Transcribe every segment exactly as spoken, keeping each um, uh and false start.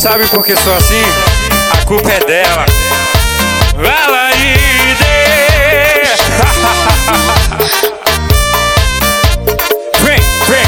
Sabe por que sou assim? A culpa é dela. Ela vem, vem.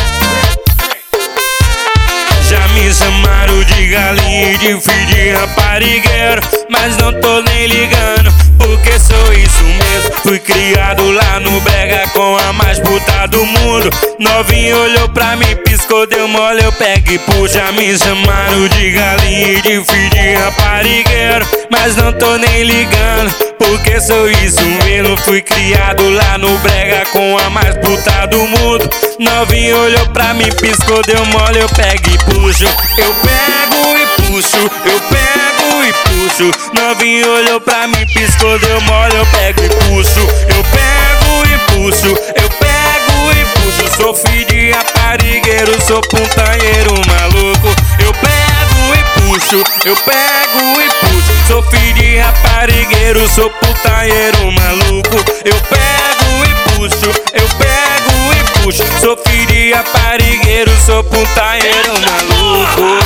Já me chamaram de galinha e de filho de raparigueiro, mas não tô nem ligando, porque sou isso mesmo. Fui criado lá no brega com a mais puta do mundo. Novinho olhou pra mim, piscou, deu mole, eu pego e puxo. Já me chamaram de galinha e de filho de raparigueiro, mas não tô nem ligando, porque sou isso mesmo. Fui criado lá no brega com a mais puta do mundo. Novinho olhou pra mim, piscou, deu mole, eu pego e puxo. Eu pego e puxo, eu pego e puxo. Novinho olhou pra mim, piscou, deu mole, eu pego e puxo. Eu pego e puxo, eu pego e puxo. Sou filho de raparigueiro, sou puntanheiro maluco. Eu pego e puxo, eu pego e puxo. Sou filho de raparigueiro, sou puntanheiro maluco. Eu pego e puxo, eu pego e puxo. Sou filho de raparigueiro, sou puntanheiro maluco.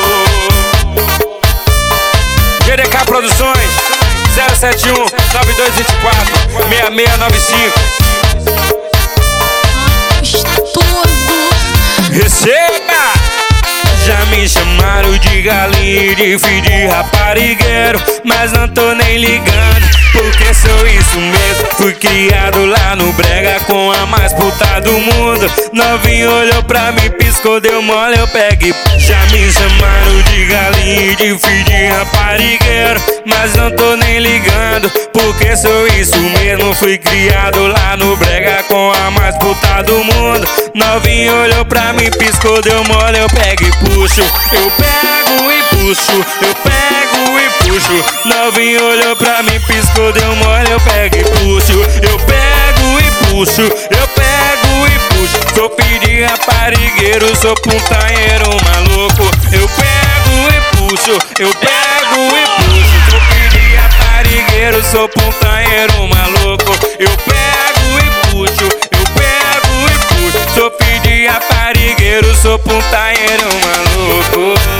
G D K Produções zero sete um nove dois dois quatro seis seis nove cinco. Receba! Já me chamaram de galinha e de filho de raparigueiro, mas não tô nem ligando, porque sou isso mesmo. Fui criado lá no brega com a mais puta do mundo. Novinho olhou pra mim, piscou, deu mole, eu pego e... Já me chamaram de galinha e de filho de raparigueiro, mas não tô nem ligando, porque sou isso mesmo. Fui criado lá no brega com a mais puta do mundo. Novinho olhou pra mim, piscou, deu mole, eu pego e puxo. Eu pego e puxo, eu pego e puxo. Novinho olhou pra mim, piscou, deu mole, eu pego e puxo. Eu pego e puxo, eu pego e puxo. Sou filho de raparigueiro, sou puntanheiro maluco. Eu pego e puxo, eu pego e puxo. Sou filho de raparigueiro, sou puntanheiro maluco. Eu pego e puxo, eu pego e puxo. Sou filho de raparigueiro, sou puntanheiro maluco.